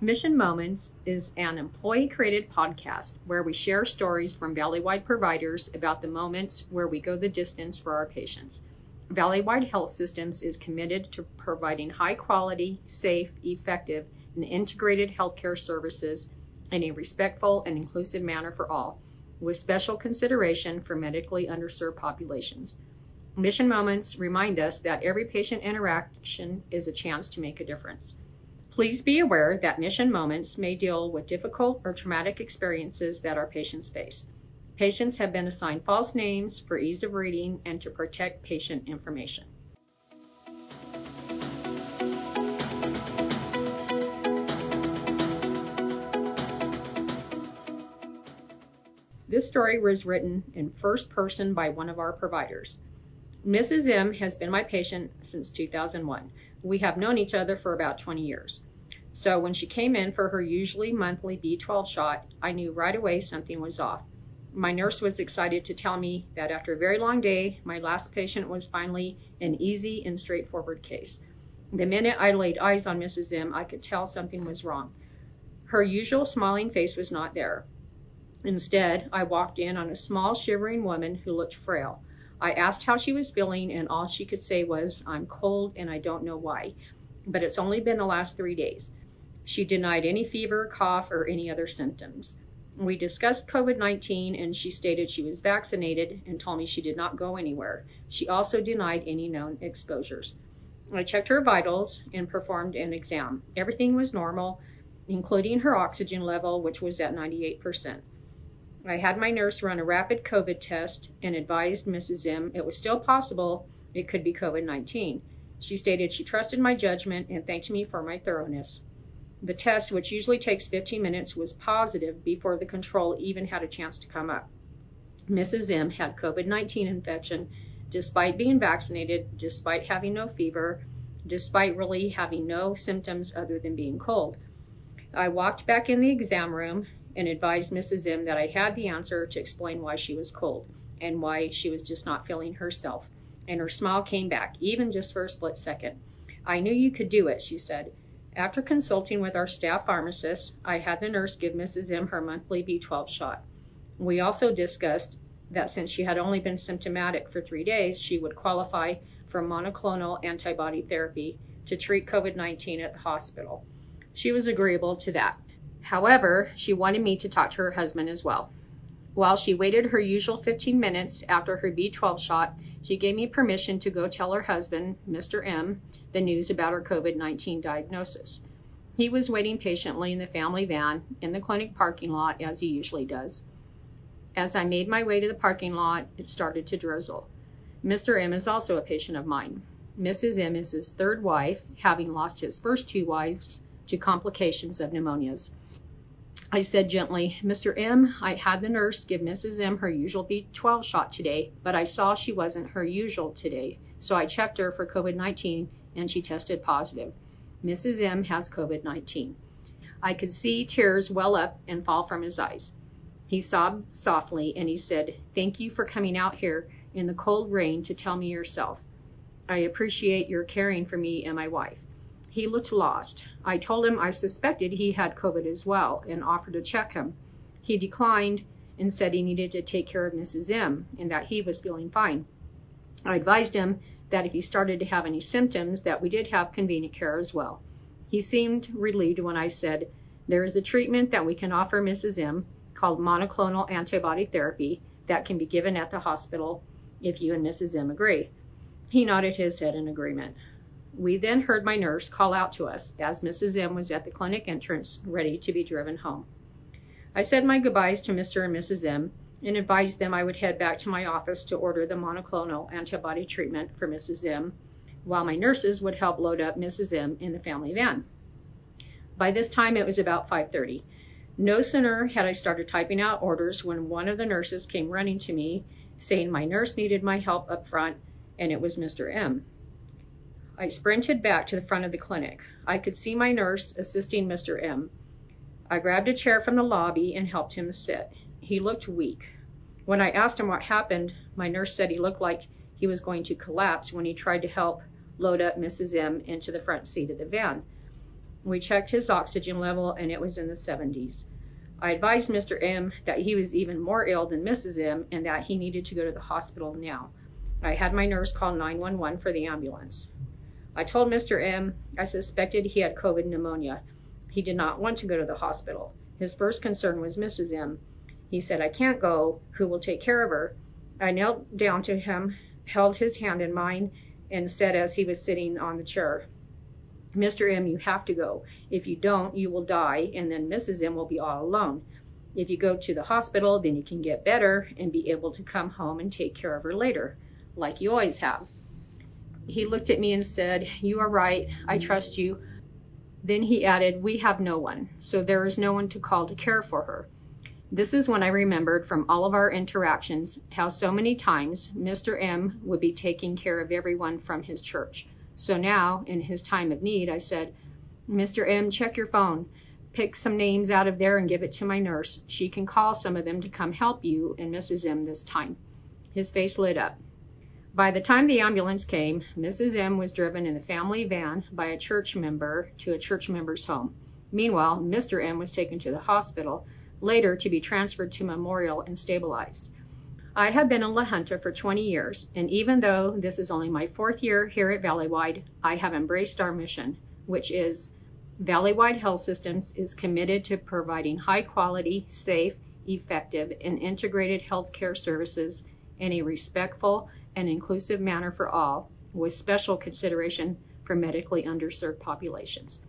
Mission Moments is an employee-created podcast where we share stories from Valleywide providers about the moments where we go the distance for our patients. Valleywide Health Systems is committed to providing high-quality, safe, effective, and integrated healthcare services in a respectful and inclusive manner for all, with special consideration for medically underserved populations. Mission Moments remind us that every patient interaction is a chance to make a difference. Please be aware that Mission Moments may deal with difficult or traumatic experiences that our patients face. Patients have been assigned false names for ease of reading and to protect patient information. This story was written in first person by one of our providers. Mrs. M has been my patient since 2001. We have known each other for about 20 years. So when she came in for her usually monthly B12 shot, I knew right away something was off. My nurse was excited to tell me that after a very long day, my last patient was finally an easy and straightforward case. The minute I laid eyes on Mrs. M, I could tell something was wrong. Her usual smiling face was not there. Instead, I walked in on a small, shivering woman who looked frail. I asked how she was feeling, and all she could say was, "I'm cold and I don't know why, but it's only been the last 3 days." She denied any fever, cough, or any other symptoms. We discussed COVID-19, and she stated she was vaccinated and told me she did not go anywhere. She also denied any known exposures. I checked her vitals and performed an exam. Everything was normal, including her oxygen level, which was at 98%. I had my nurse run a rapid COVID test and advised Mrs. M it was still possible it could be COVID-19. She stated she trusted my judgment and thanked me for my thoroughness. The test, which usually takes 15 minutes, was positive before the control even had a chance to come up. Mrs. M had COVID-19 infection despite being vaccinated, despite having no fever, despite really having no symptoms other than being cold. I walked back in the exam room and advised Mrs. M that I had the answer to explain why she was cold and why she was just not feeling herself. And her smile came back, even just for a split second. "I knew you could do it," she said. After consulting with our staff pharmacist, I had the nurse give Mrs. M her monthly B12 shot. We also discussed that since she had only been symptomatic for 3 days, she would qualify for monoclonal antibody therapy to treat COVID-19 at the hospital. She was agreeable to that. However, she wanted me to talk to her husband as well. While she waited her usual 15 minutes after her B12 shot, she gave me permission to go tell her husband, Mr. M, the news about her COVID-19 diagnosis. He was waiting patiently in the family van in the clinic parking lot, as he usually does. As I made my way to the parking lot, it started to drizzle. Mr. M is also a patient of mine. Mrs. M is his third wife, having lost his first 2 wives to complications of pneumonias. I said gently, "Mr. M, I had the nurse give Mrs. M her usual B12 shot today, but I saw she wasn't her usual today, so I checked her for COVID-19 and she tested positive. Mrs. M has COVID-19. I could see tears well up and fall from his eyes. He sobbed softly and he said, "Thank you for coming out here in the cold rain to tell me yourself. I appreciate your caring for me and my wife." He looked lost. I told him I suspected he had COVID as well and offered to check him. He declined and said he needed to take care of Mrs. M and that he was feeling fine. I advised him that if he started to have any symptoms that we did have convenient care as well. He seemed relieved when I said, "There is a treatment that we can offer Mrs. M called monoclonal antibody therapy that can be given at the hospital if you and Mrs. M agree." He nodded his head in agreement. We then heard my nurse call out to us as Mrs. M was at the clinic entrance ready to be driven home. I said my goodbyes to Mr. and Mrs. M and advised them I would head back to my office to order the monoclonal antibody treatment for Mrs. M, while my nurses would help load up Mrs. M in the family van. By this time it was about 5:30. No sooner had I started typing out orders when one of the nurses came running to me saying my nurse needed my help up front and it was Mr. M. I sprinted back to the front of the clinic. I could see my nurse assisting Mr. M. I grabbed a chair from the lobby and helped him sit. He looked weak. When I asked him what happened, my nurse said he looked like he was going to collapse when he tried to help load up Mrs. M into the front seat of the van. We checked his oxygen level and it was in the 70s. I advised Mr. M that he was even more ill than Mrs. M and that he needed to go to the hospital now. I had my nurse call 911 for the ambulance. I told Mr. M I suspected he had COVID pneumonia. He did not want to go to the hospital. His first concern was Mrs. M. He said, "I can't go. Who will take care of her?" I knelt down to him, held his hand in mine, and said as he was sitting on the chair, "Mr. M, you have to go. If you don't, you will die, and then Mrs. M will be all alone. If you go to the hospital, then you can get better and be able to come home and take care of her later, like you always have." He looked at me and said, "You are right. I trust you." Then he added, "We have no one, so there is no one to call to care for her." This is when I remembered from all of our interactions how so many times Mr. M would be taking care of everyone from his church. So now, in his time of need, I said, "Mr. M, check your phone. Pick some names out of there and give it to my nurse. She can call some of them to come help you and Mrs. M this time." His face lit up. By the time the ambulance came, Mrs. M was driven in the family van by a church member to a church member's home. Meanwhile, Mr. M was taken to the hospital, later to be transferred to Memorial and stabilized. I have been in La Junta for 20 years, and even though this is only my 4th year here at Valleywide, I have embraced our mission, which is Valleywide Health Systems is committed to providing high-quality, safe, effective, and integrated healthcare services in a respectful and inclusive manner for all, with special consideration for medically underserved populations.